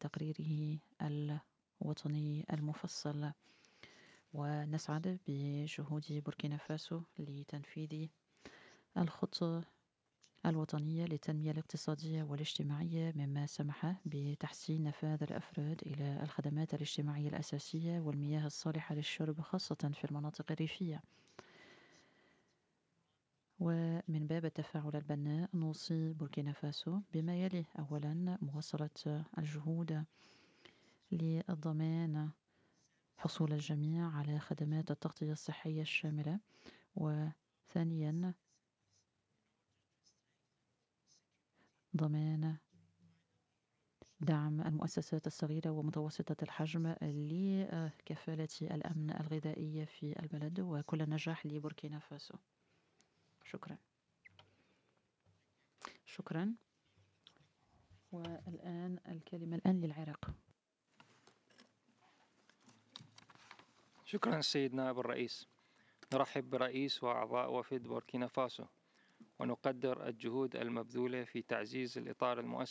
تقريره الوطني المفصل، ونسعد بجهود بوركينا فاسو لتنفيذ الخطة الوطنية للتنمية الاقتصادية والاجتماعية، مما سمح بتحسين نفاذ الأفراد إلى الخدمات الاجتماعية الأساسية والمياه الصالحة للشرب، خاصة في المناطق الريفية. ومن باب التفاعل البناء نوصي بوركينا فاسو بما يلي: أولا، مواصلة الجهود لضمان حصول الجميع على خدمات التغطية الصحية الشاملة، وثانيا، ضمان دعم المؤسسات الصغيرة ومتوسطة الحجم لكفالة الأمن الغذائي في البلد. وكل النجاح لبوركينا فاسو. شكرا. شكرا. والآن الكلمة للعراق. شكرا السيد نائب الرئيس. نرحب برئيس وأعضاء وفد بوركينا فاسو، ونقدر الجهود المبذولة في تعزيز الإطار المؤسسي